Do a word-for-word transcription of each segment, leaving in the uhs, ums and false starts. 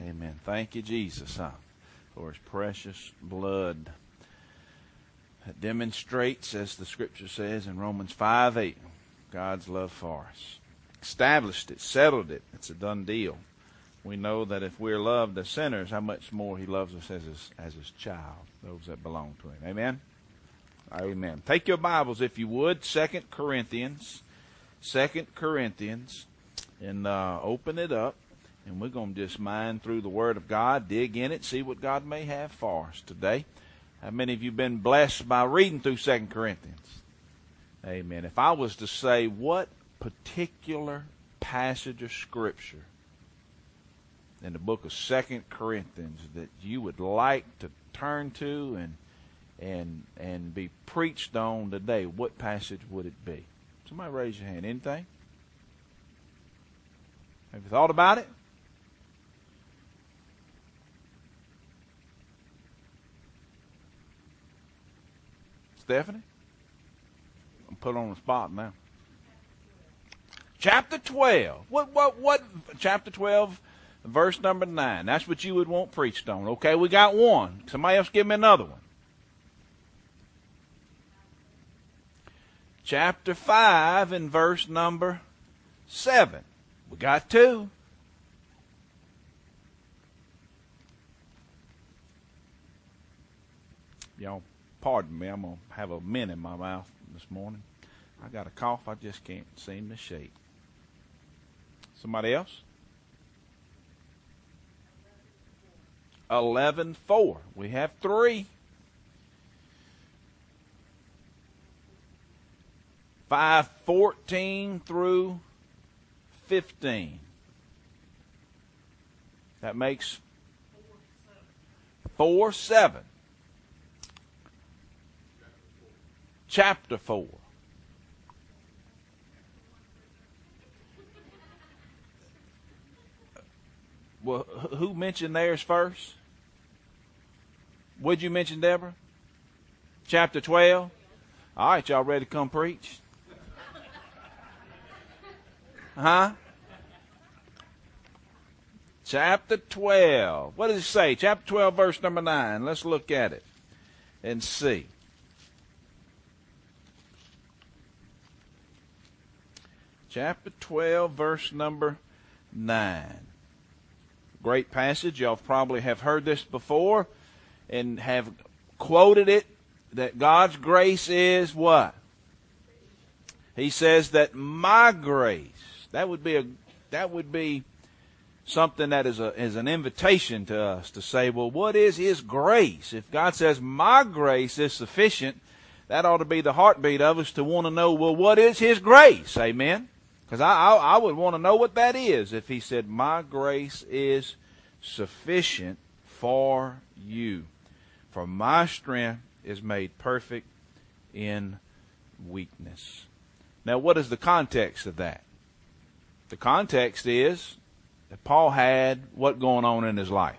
Amen. Thank you, Jesus, huh, for his precious blood that demonstrates, as the scripture says in Romans five eight, God's love for us. Established it, settled it. It's a done deal. We know that if we're loved as sinners, how much more he loves us as his, as his child, those that belong to him. Amen? Amen. Take your Bibles, if you would, Second Corinthians. Second Corinthians. And uh, open it up. And we're going to just mine through the Word of God, dig in it, see what God may have for us today. How many of you have been blessed by reading through Second Corinthians? Amen. If I was to say what particular passage of Scripture in the book of Second Corinthians that you would like to turn to and and and be preached on today, what passage would it be? Somebody raise your hand. Anything? Have you thought about it? Stephanie? I'm put on the spot now. Chapter twelve. What, what, what? Chapter twelve, verse number nine. That's what you would want preached on. Okay, we got one. Somebody else give me another one. Chapter five and verse number seven. We got two. Y'all pardon me, I'm going to have a mint in my mouth this morning. I got a cough I just can't seem to shake. Somebody else? eleven four. We have three. five fourteen through fifteen. That makes four seven. Chapter four. Well, who mentioned theirs first? What'd you mention, Deborah? Chapter twelve? All right, y'all ready to come preach? Huh? Chapter twelve. What does it say? Chapter twelve, verse number nine. Let's look at it and see. Chapter twelve, verse number nine. Great passage. Y'all probably have heard this before and have quoted it, that God's grace is what? He says that my grace. That would be a that would be something that is a is an invitation to us to say, well, what is his grace? If God says my grace is sufficient, that ought to be the heartbeat of us to want to know, well, what is his grace? Amen. Because I, I, I would want to know what that is if he said, my grace is sufficient for you. For my strength is made perfect in weakness. Now, what is the context of that? The context is that Paul had what going on in his life?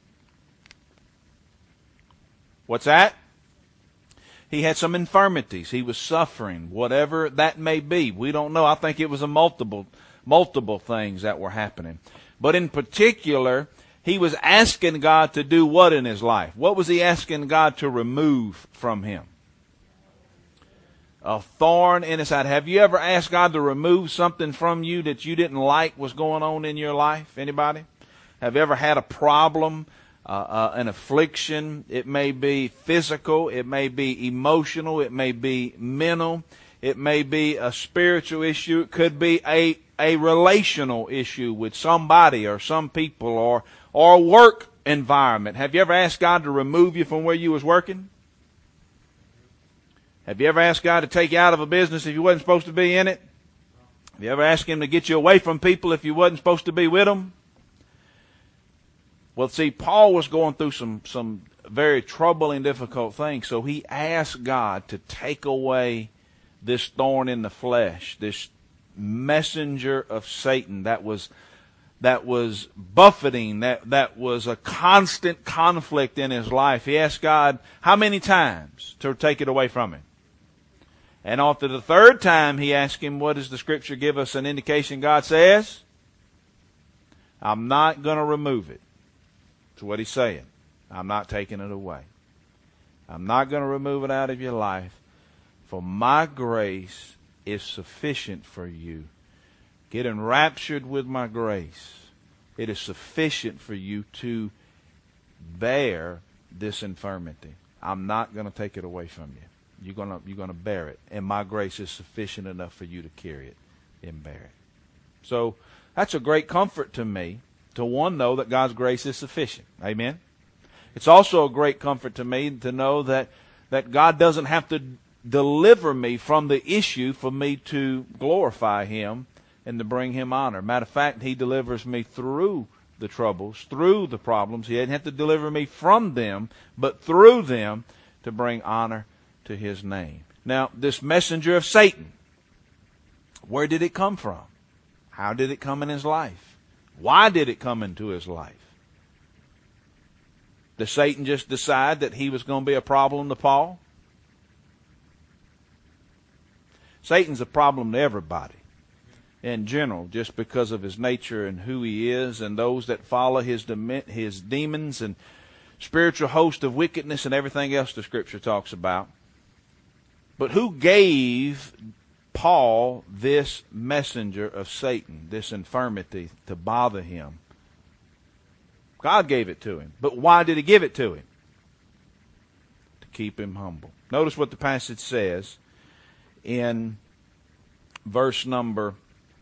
What's that? He had some infirmities. He was suffering, whatever that may be. We don't know. I think it was a multiple, multiple things that were happening. But in particular, he was asking God to do what in his life? What was he asking God to remove from him? A thorn in his side. Have you ever asked God to remove something from you that you didn't like was going on in your life? Anybody? Have you ever had a problem? Uh, uh, an affliction? It may be physical, it may be emotional, it may be mental, it may be a spiritual issue, it could be a, a relational issue with somebody or some people or, or work environment. Have you ever asked God to remove you from where you was working? Have you ever asked God to take you out of a business if you wasn't supposed to be in it? Have you ever asked him to get you away from people if you wasn't supposed to be with them? Well, see, Paul was going through some, some very troubling, difficult things, so he asked God to take away this thorn in the flesh, this messenger of Satan that was that was buffeting, that, that was a constant conflict in his life. He asked God how many times to take it away from him. And after the third time, he asked him, what does the Scripture give us an indication God says? I'm not going to remove it. That's what he's saying. I'm not taking it away. I'm not going to remove it out of your life. For my grace is sufficient for you. Get enraptured with my grace. It is sufficient for you to bear this infirmity. I'm not going to take it away from you. You're going to, you're going to bear it. And my grace is sufficient enough for you to carry it and bear it. So that's a great comfort to me, to one, know that God's grace is sufficient. Amen? It's also a great comfort to me to know that, that God doesn't have to deliver me from the issue for me to glorify Him and to bring Him honor. Matter of fact, He delivers me through the troubles, through the problems. He didn't have to deliver me from them, but through them to bring honor to His name. Now, this messenger of Satan, where did it come from? How did it come in his life? Why did it come into his life? Did Satan just decide that he was going to be a problem to Paul? Satan's a problem to everybody in general, just because of his nature and who he is, and those that follow his dem- his demons and spiritual host of wickedness and everything else the Scripture talks about. But who gave Paul this messenger of Satan, this infirmity to bother him? God gave it to him. But why did He give it to him? To keep him humble. Notice what the passage says in verse number,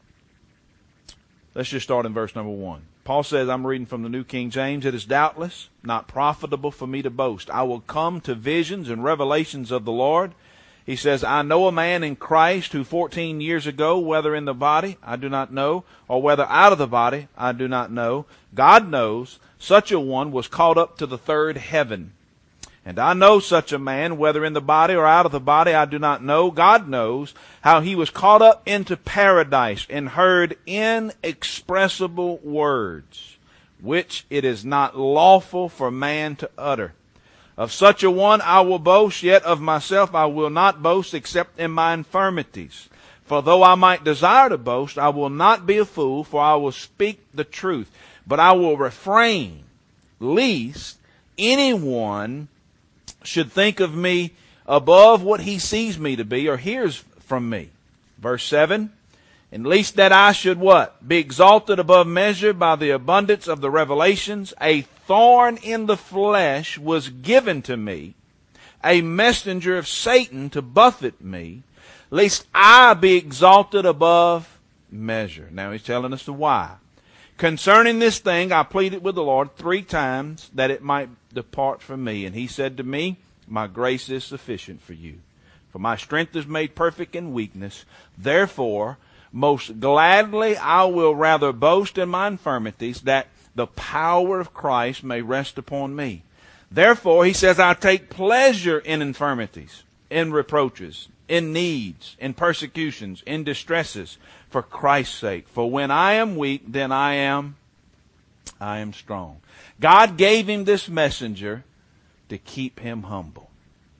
let's just start in verse number one. Paul says, I'm reading from the New King James, it is doubtless not profitable for me to boast. I will come to visions and revelations of the Lord. He says, I know a man in Christ who fourteen years ago, whether in the body, I do not know, or whether out of the body, I do not know. God knows, such a one was caught up to the third heaven. And I know such a man, whether in the body or out of the body, I do not know. God knows how he was caught up into paradise and heard inexpressible words, which it is not lawful for man to utter. Of such a one I will boast, yet of myself I will not boast except in my infirmities. For though I might desire to boast, I will not be a fool, for I will speak the truth. But I will refrain, lest anyone should think of me above what he sees me to be or hears from me. Verse seven, and lest that I should what? Be exalted above measure by the abundance of the revelations, a thorn in the flesh was given to me, a messenger of Satan to buffet me, lest I be exalted above measure. Now he's telling us the why. Concerning this thing, I pleaded with the Lord three times that it might depart from me. And He said to me, my grace is sufficient for you. For my strength is made perfect in weakness. Therefore, most gladly I will rather boast in my infirmities, that the power of Christ may rest upon me. Therefore, he says, I take pleasure in infirmities, in reproaches, in needs, in persecutions, in distresses, for Christ's sake. For when I am weak, then I am, I am strong. God gave him this messenger to keep him humble.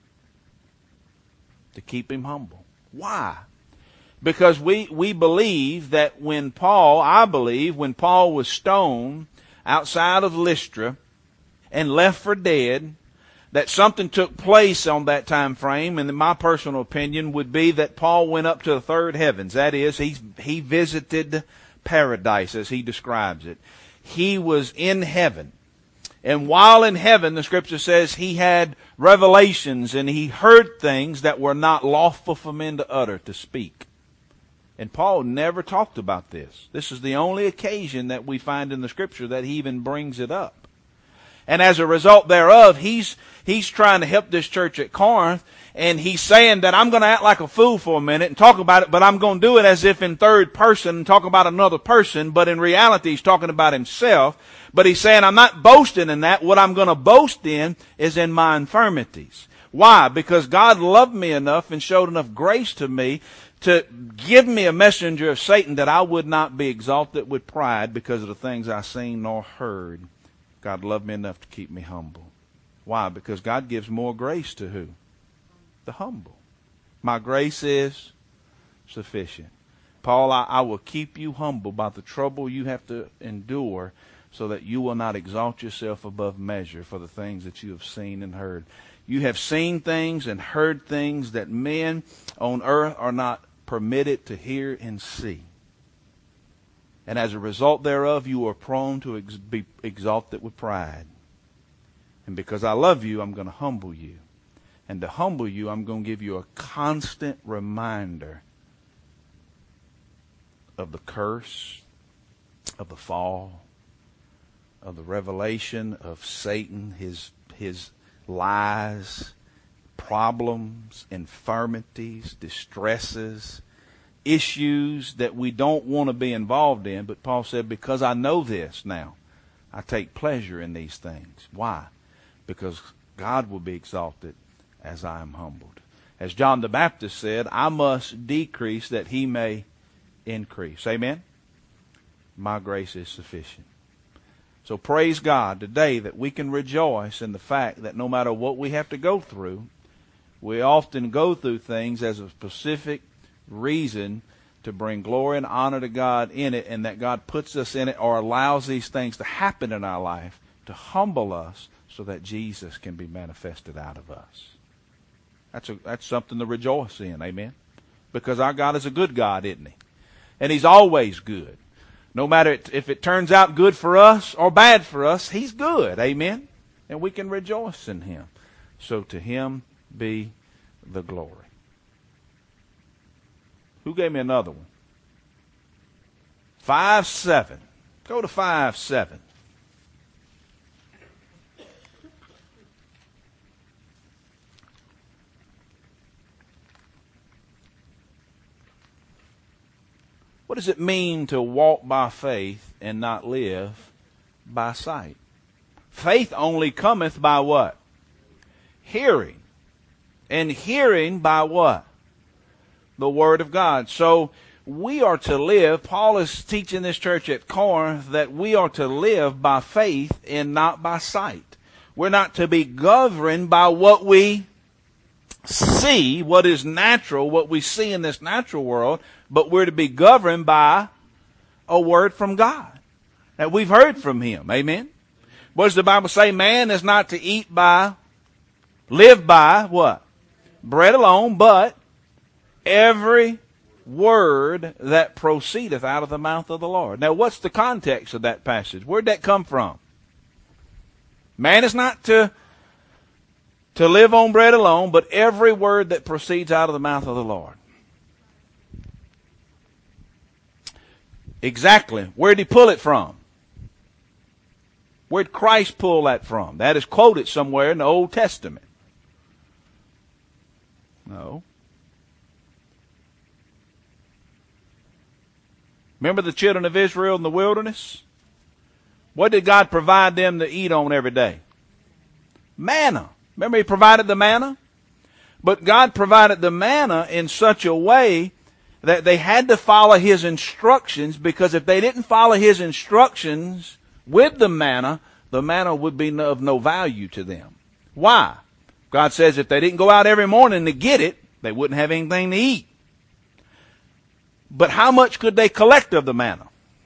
To keep him humble. Why? Because we, we believe that when Paul, I believe, when Paul was stoned outside of Lystra and left for dead, that something took place on that time frame, and in my personal opinion would be that Paul went up to the third heavens. That is, he, he visited paradise as he describes it. He was in heaven. And while in heaven, the Scripture says he had revelations and he heard things that were not lawful for men to utter, to speak. And Paul never talked about this. This is the only occasion that we find in the Scripture that he even brings it up. And as a result thereof, he's he's trying to help this church at Corinth, and he's saying that I'm going to act like a fool for a minute and talk about it, but I'm going to do it as if in third person and talk about another person, but in reality he's talking about himself. But he's saying I'm not boasting in that. What I'm going to boast in is in my infirmities. Why? Because God loved me enough and showed enough grace to me to give me a messenger of Satan that I would not be exalted with pride because of the things I seen nor heard. God loved me enough to keep me humble. Why? Because God gives more grace to who? The humble. My grace is sufficient. Paul, I, I will keep you humble by the trouble you have to endure so that you will not exalt yourself above measure for the things that you have seen and heard. You have seen things and heard things that men on earth are not permitted to hear and see. And as a result thereof, you are prone to ex- be exalted with pride. And because I love you, I'm going to humble you. And to humble you, I'm going to give you a constant reminder of the curse, of the fall, of the revelation of Satan, his his lies, problems, infirmities, distresses, issues that we don't want to be involved in. But Paul said, because I know this now, I take pleasure in these things. Why? Because God will be exalted as I am humbled. As John the Baptist said, I must decrease that he may increase. Amen? My grace is sufficient. So praise God today that we can rejoice in the fact that no matter what we have to go through, we often go through things as a specific reason to bring glory and honor to God in it, and that God puts us in it or allows these things to happen in our life to humble us so that Jesus can be manifested out of us. That's a, that's something to rejoice in, amen? Because our God is a good God, isn't he? And he's always good. No matter if it turns out good for us or bad for us, he's good, amen? And we can rejoice in him. So to him be the glory. Who gave me another one? Five seven. Go to five seven. What does it mean to walk by faith and not live by sight? Faith only cometh by what? Hearing. And hearing by what? The Word of God. So we are to live, Paul is teaching this church at Corinth that we are to live by faith and not by sight. We're not to be governed by what we see, what is natural, what we see in this natural world, but we're to be governed by a word from God that we've heard from him. Amen? What does the Bible say? Man is not to eat by, live by what? Bread alone, but every word that proceedeth out of the mouth of the Lord. Now, what's the context of that passage? Where'd that come from? Man is not to to live on bread alone, but every word that proceeds out of the mouth of the Lord. Exactly. Where'd he pull it from? Where'd Christ pull that from? That is quoted somewhere in the Old Testament. No. Remember the children of Israel in the wilderness? What did God provide them to eat on every day? Manna. Remember he provided the manna? But God provided the manna in such a way that they had to follow his instructions, because if they didn't follow his instructions with the manna, the manna would be of no value to them. Why? God says if they didn't go out every morning to get it, they wouldn't have anything to eat. But how much could they collect of the manna?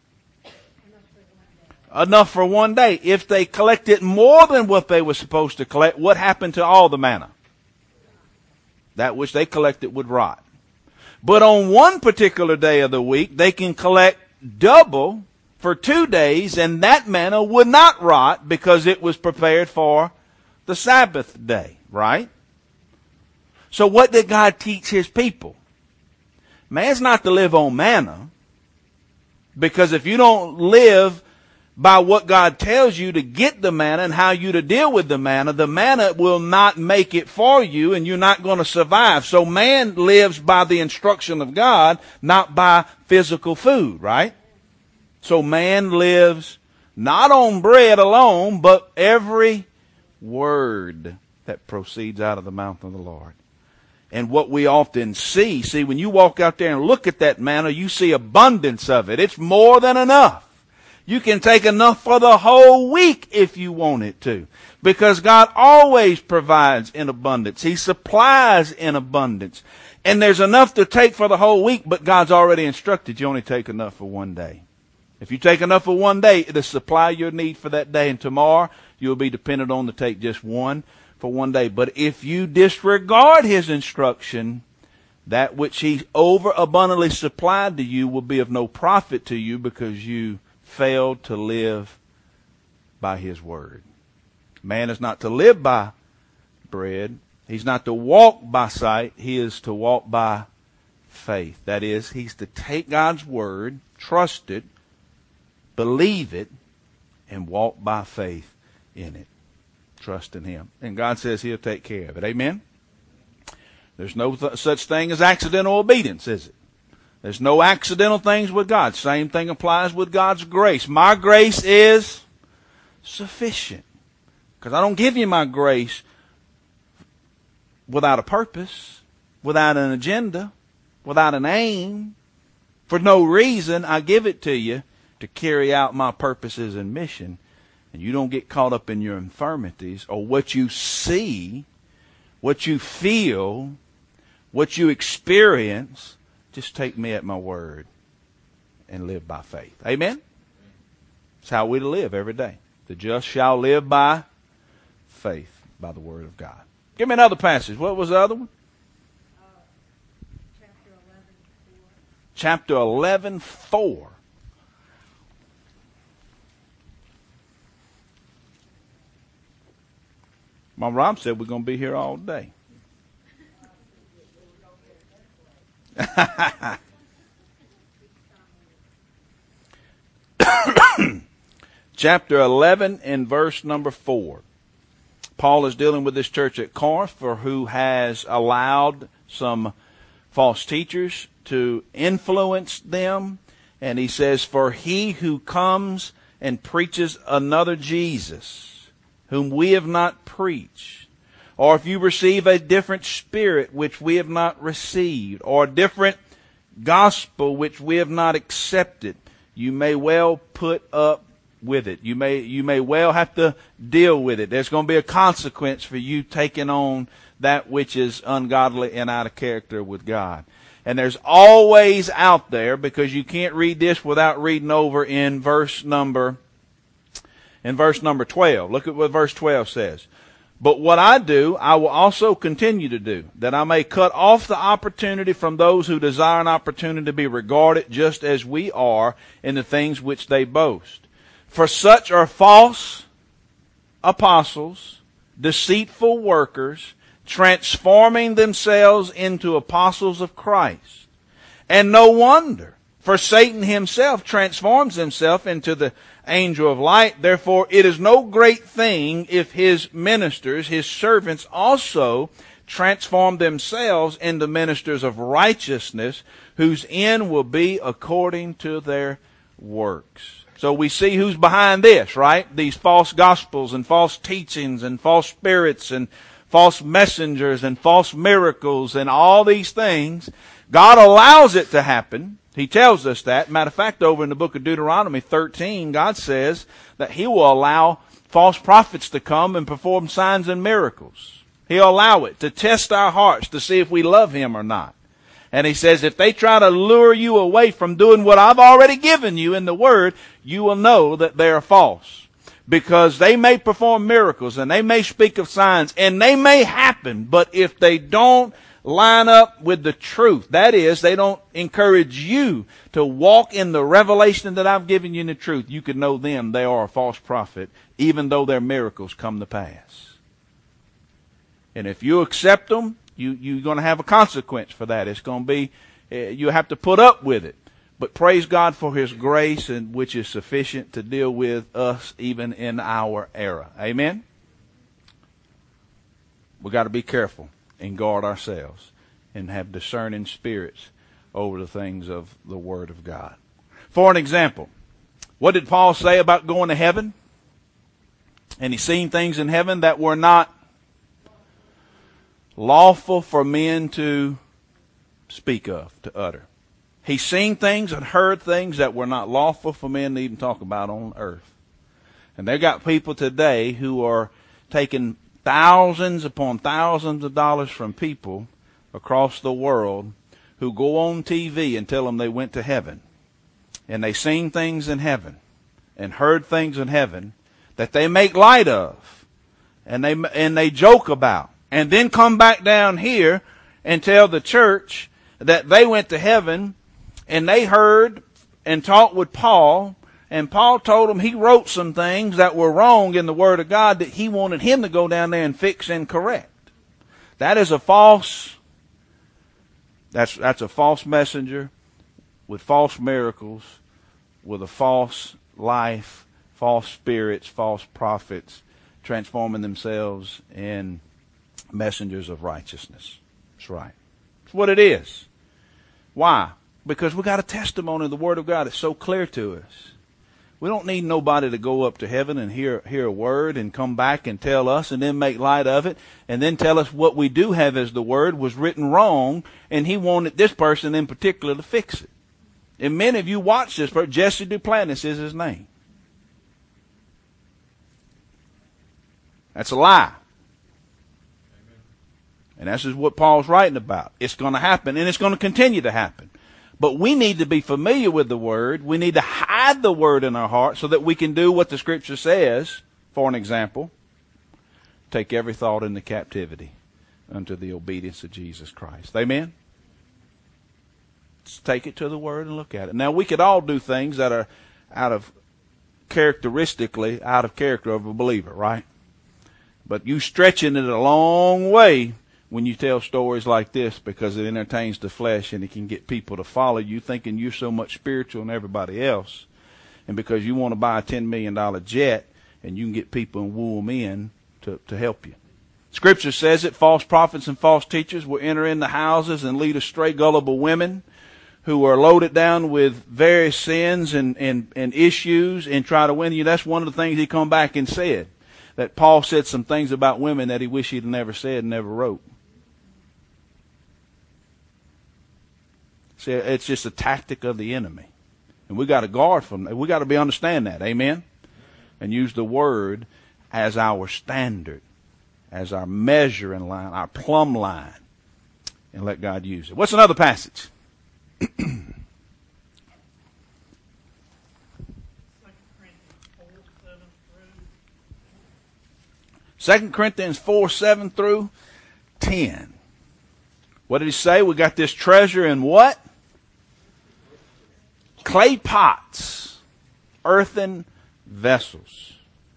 Enough for one day. If they collected more than what they were supposed to collect, what happened to all the manna? That which they collected would rot. But on one particular day of the week, they can collect double for two days, and that manna would not rot because it was prepared for the Sabbath day, right? So what did God teach his people? Man's not to live on manna, because if you don't live by what God tells you to get the manna and how you to deal with the manna, the manna will not make it for you and you're not going to survive. So man lives by the instruction of God, not by physical food, right? So man lives not on bread alone, but every word that proceeds out of the mouth of the Lord. And what we often see, see, when you walk out there and look at that manna, you see abundance of it. It's more than enough. You can take enough for the whole week if you want it to. Because God always provides in abundance. He supplies in abundance. And there's enough to take for the whole week, but God's already instructed you only take enough for one day. If you take enough for one day, it'll supply your need for that day, and tomorrow you'll be dependent on to take just one for one day. But if you disregard his instruction, that which he overabundantly supplied to you will be of no profit to you, because you failed to live by his word. Man is not to live by bread. He's not to walk by sight. He is to walk by faith. That is, he's to take God's word, trust it, believe it, and walk by faith in it. Trust in him. And God says he'll take care of it. Amen? There's no th- such thing as accidental obedience, is it? There's no accidental things with God. Same thing applies with God's grace. My grace is sufficient. Because I don't give you my grace without a purpose, without an agenda, without an aim. For no reason, I give it to you to carry out my purposes and mission. And you don't get caught up in your infirmities or what you see, what you feel, what you experience. Just take me at my word and live by faith. Amen? That's how we live every day. The just shall live by faith, by the word of God. Give me another passage. What was the other one? Uh, chapter eleven, four. Chapter eleven, four. Mom Rob said we're going to be here all day. Chapter eleven and verse number four. Paul is dealing with this church at Corinth, for who has allowed some false teachers to influence them. And he says, for he who comes and preaches another Jesus, whom we have not preached, or if you receive a different spirit which we have not received, or a different gospel which we have not accepted, you may well put up with it. You may, you may well have to deal with it. There's going to be a consequence for you taking on that which is ungodly and out of character with God. And there's always out there, because you can't read this without reading over in verse number, in verse number twelve. Look at what verse twelve says. But what I do, I will also continue to do, that I may cut off the opportunity from those who desire an opportunity to be regarded just as we are in the things which they boast. For such are false apostles, deceitful workers, transforming themselves into apostles of Christ. And no wonder, for Satan himself transforms himself into the angel of light. Therefore, it is no great thing if his ministers, his servants, also transform themselves into ministers of righteousness, whose end will be according to their works. So we see who's behind this, right? These false gospels and false teachings and false spirits and false messengers and false miracles and all these things. God allows it to happen. He tells us that. Matter of fact, over in the book of Deuteronomy thirteen, God says that he will allow false prophets to come and perform signs and miracles. He'll allow it to test our hearts to see if we love him or not. And he says, if they try to lure you away from doing what I've already given you in the word, you will know that they are false. Because they may perform miracles and they may speak of signs and they may happen, but if they don't line up with the truth, that is, they don't encourage you to walk in the revelation that I've given you in the truth, you can know them, they are a false prophet, even though their miracles come to pass. And if you accept them, You, you're going to have a consequence for that. It's going to be, uh, you have to put up with it. But praise God for his grace, and which is sufficient to deal with us even in our era. Amen? We got to be careful and guard ourselves and have discerning spirits over the things of the Word of God. For an example, what did Paul say about going to heaven? And he seen things in heaven that were not lawful for men to speak of, to utter. He's seen things and heard things that were not lawful for men to even talk about on earth. And they got people today who are taking thousands upon thousands of dollars from people across the world who go on T V and tell them they went to heaven. and they seen things in heaven and heard things in heaven that they make light of and they and they joke about, and then come back down here and tell the church that they went to heaven and they heard and talked with Paul, and Paul told them he wrote some things that were wrong in the Word of God that he wanted him to go down there and fix and correct. That is a false, that's, that's a false messenger with false miracles, with a false life, false spirits, false prophets, transforming themselves in messengers of righteousness. That's right. That's what it is. Why? Because we got a testimony of the Word of God. It's so clear to us. We don't need nobody to go up to heaven and hear hear a word and come back and tell us and then make light of it and then tell us what we do have as the Word was written wrong, and he wanted this person in particular to fix it. And many of you watch this person. Jesse Duplantis is his name. That's a lie. And this is what Paul's writing about. It's going to happen, and it's going to continue to happen. But we need to be familiar with the Word. We need to hide the Word in our heart so that we can do what the Scripture says. For an example, take every thought into captivity unto the obedience of Jesus Christ. Amen? Just take it to the Word and look at it. Now, we could all do things that are out of, characteristically, out of character of a believer, right? But you stretching it a long way when you tell stories like this, because it entertains the flesh and it can get people to follow you thinking you're so much spiritual than everybody else. And because you want to buy a ten million dollars jet and you can get people and woo them in to, to help you. Scripture says that false prophets and false teachers will enter into houses and lead astray gullible women who are loaded down with various sins and, and, and issues and try to win you. That's one of the things he come back and said. That Paul said some things about women that he wished he'd never said and never wrote. See, it's just a tactic of the enemy. And we got to guard from that. We got to be understand that. Amen? And use the Word as our standard, as our measuring line, our plumb line, and let God use it. What's another passage? Second Corinthians four, seven through ten. What did he say? We got this treasure in what? Clay pots, earthen vessels.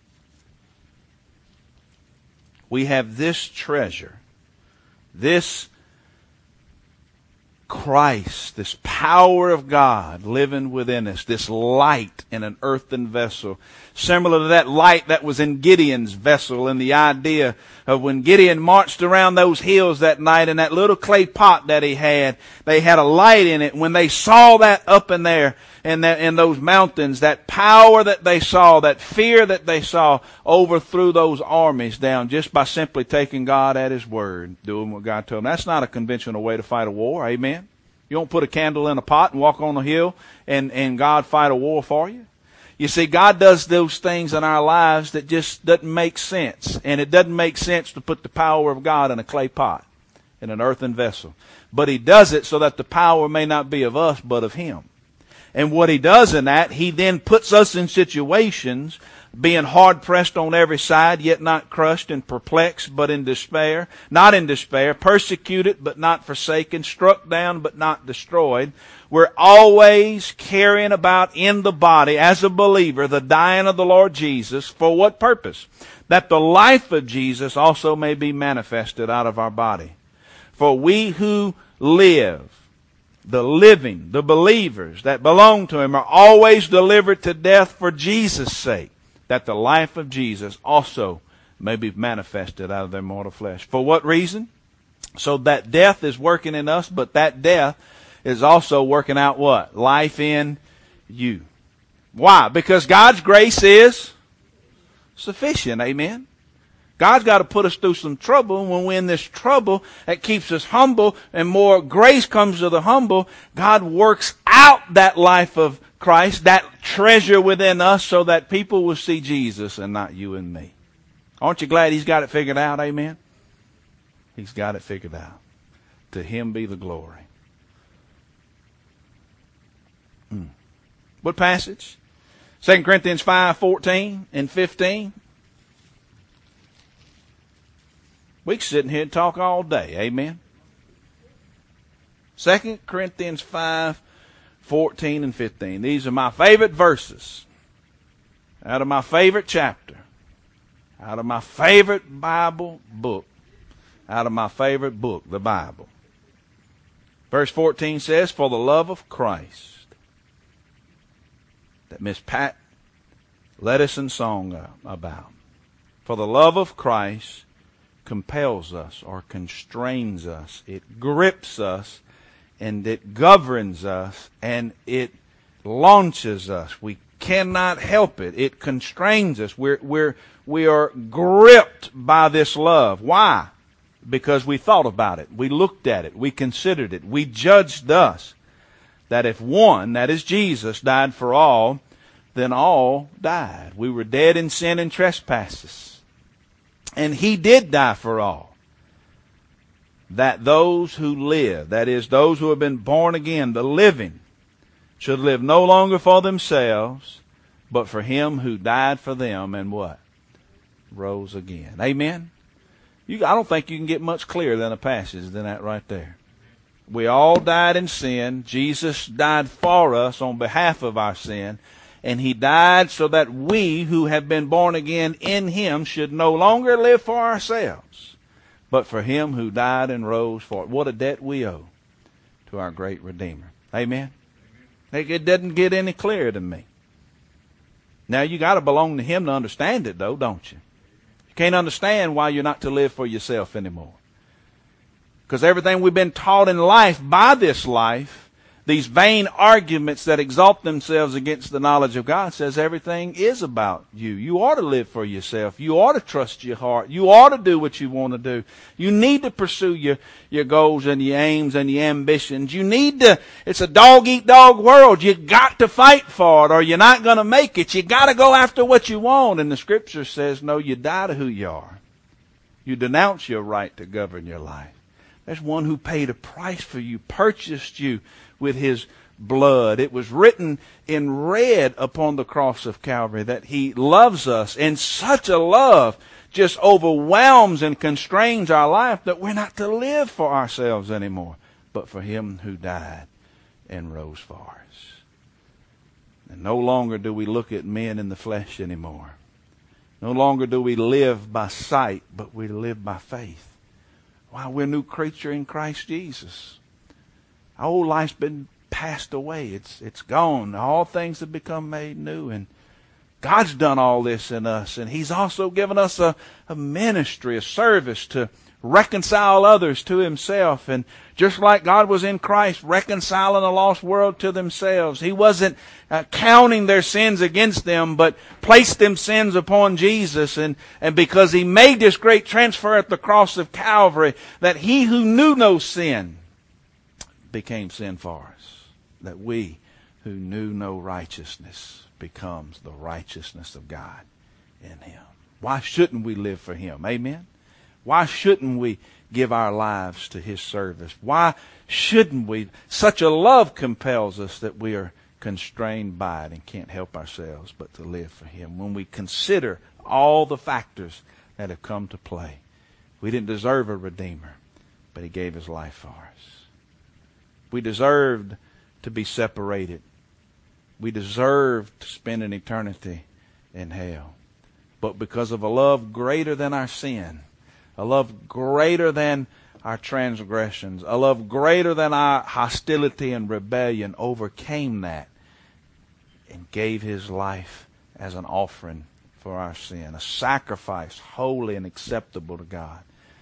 We have this treasure, this Christ, this power of God living within us, this light in an earthen vessel, similar to that light that was in Gideon's vessel, and the idea of when Gideon marched around those hills that night in that little clay pot that he had, they had a light in it. When they saw that up in there in, that, in those mountains, that power that they saw, that fear that they saw, overthrew those armies down just by simply taking God at His word, doing what God told them. That's not a conventional way to fight a war. Amen? You don't put a candle in a pot and walk on the hill and, and God fight a war for you. You see, God does those things in our lives that just doesn't make sense. And it doesn't make sense to put the power of God in a clay pot, in an earthen vessel. But He does it so that the power may not be of us, but of Him. And what He does in that, He then puts us in situations, being hard pressed on every side, yet not crushed, and perplexed, but in despair, not in despair, persecuted, but not forsaken, struck down, but not destroyed. We're always carrying about in the body, as a believer, the dying of the Lord Jesus. For what purpose? That the life of Jesus also may be manifested out of our body. For we who live, the living, the believers that belong to Him, are always delivered to death for Jesus' sake, that the life of Jesus also may be manifested out of their mortal flesh. For what reason? So that death is working in us, but that death is also working out what? Life in you. Why? Because God's grace is sufficient. Amen? God's got to put us through some trouble. And when we're in this trouble, that keeps us humble, and more grace comes to the humble. God works out that life of Christ, that treasure within us, so that people will see Jesus and not you and me. Aren't you glad He's got it figured out? Amen? He's got it figured out. To Him be the glory. Mm. What passage? Second Corinthians five, fourteen and fifteen. We can sit in here and talk all day. Amen. Second Corinthians five, fourteen and fifteen. These are my favorite verses out of my favorite chapter, out of my favorite Bible book, out of my favorite book, the Bible. Verse fourteen says, "For the love of Christ," that Miss Pat led us in song about. "For the love of Christ compels us or constrains us. It grips us and it governs us and it launches us. We cannot help it. It constrains us. We're, we're, we are gripped by this love. Why? Because we thought about it. We looked at it. We considered it. We judged us. That if one, that is Jesus, died for all, then all died. We were dead in sin and trespasses. And He did die for all. That those who live, that is, those who have been born again, the living, should live no longer for themselves, but for Him who died for them and what? Rose again. Amen? You, I don't think you can get much clearer than a passage than that right there. We all died in sin. Jesus died for us on behalf of our sin. And He died so that we who have been born again in Him should no longer live for ourselves, but for Him who died and rose for it. What a debt we owe to our great Redeemer. Amen? It doesn't get any clearer to me. Now, you got to belong to Him to understand it, though, don't you? You can't understand why you're not to live for yourself anymore. Because everything we've been taught in life, by this life, these vain arguments that exalt themselves against the knowledge of God, says everything is about you. You ought to live for yourself. You ought to trust your heart. You ought to do what you want to do. You need to pursue your, your goals and your aims and your ambitions. You need to, it's a dog-eat-dog world. You got to fight for it or you're not going to make it. You got to go after what you want. And the Scripture says, no, you die to who you are. You denounce your right to govern your life. There's one who paid a price for you, purchased you with His blood. It was written in red upon the cross of Calvary that He loves us, and such a love just overwhelms and constrains our life that we're not to live for ourselves anymore, but for Him who died and rose for us. And no longer do we look at men in the flesh anymore. No longer do we live by sight, but we live by faith. Why, we're a new creature in Christ Jesus. Our old life's been passed away. It's it's gone. All things have become made new. And God's done all this in us. And He's also given us a, a ministry, a service to reconcile others to Himself. And just like God was in Christ reconciling a lost world to themselves, He wasn't uh, counting their sins against them, but placed them sins upon Jesus. And, and because He made this great transfer at the cross of Calvary, that He who knew no sin became sin for us, that we who knew no righteousness becomes the righteousness of God in Him. Why shouldn't we live for Him? Amen? Why shouldn't we give our lives to His service? Why shouldn't we? Such a love compels us that we are constrained by it and can't help ourselves but to live for Him. When we consider all the factors that have come to play, we didn't deserve a Redeemer, but He gave His life for us. We deserved to be separated. We deserved to spend an eternity in hell. But because of a love greater than our sin, a love greater than our transgressions, a love greater than our hostility and rebellion, overcame that and gave His life as an offering for our sin, a sacrifice holy and acceptable to God.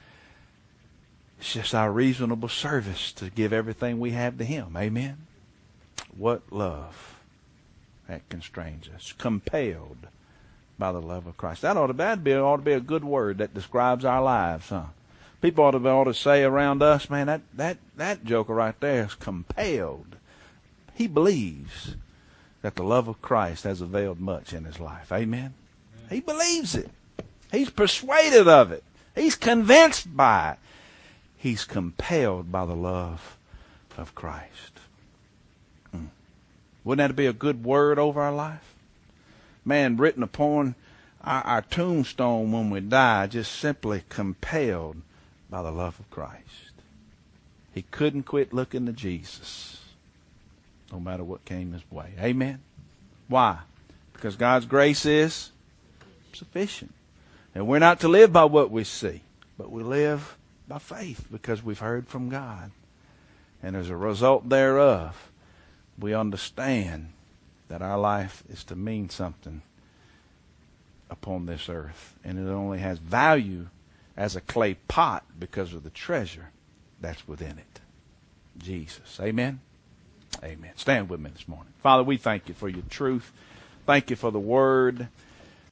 It's just our reasonable service to give everything we have to Him. Amen? What love that constrains us. Compelled by the love of Christ. That ought to, that be, ought to be a good word that describes our lives, huh? People ought to, ought to say around us, man, that, that, that joker right there is compelled. He believes that the love of Christ has availed much in his life. Amen? He believes it. He's persuaded of it. He's convinced by it. He's compelled by the love of Christ. Hmm. Wouldn't that be a good word over our life? Man, written upon our, our tombstone when we die, just simply compelled by the love of Christ. He couldn't quit looking to Jesus, no matter what came his way. Amen? Why? Because God's grace is sufficient. And we're not to live by what we see, but we live by faith because we've heard from God. And as a result thereof, we understand that our life is to mean something upon this earth. And it only has value as a clay pot because of the treasure that's within it. Jesus. Amen? Amen. Stand with me this morning. Father, we thank you for your truth. Thank you for the word.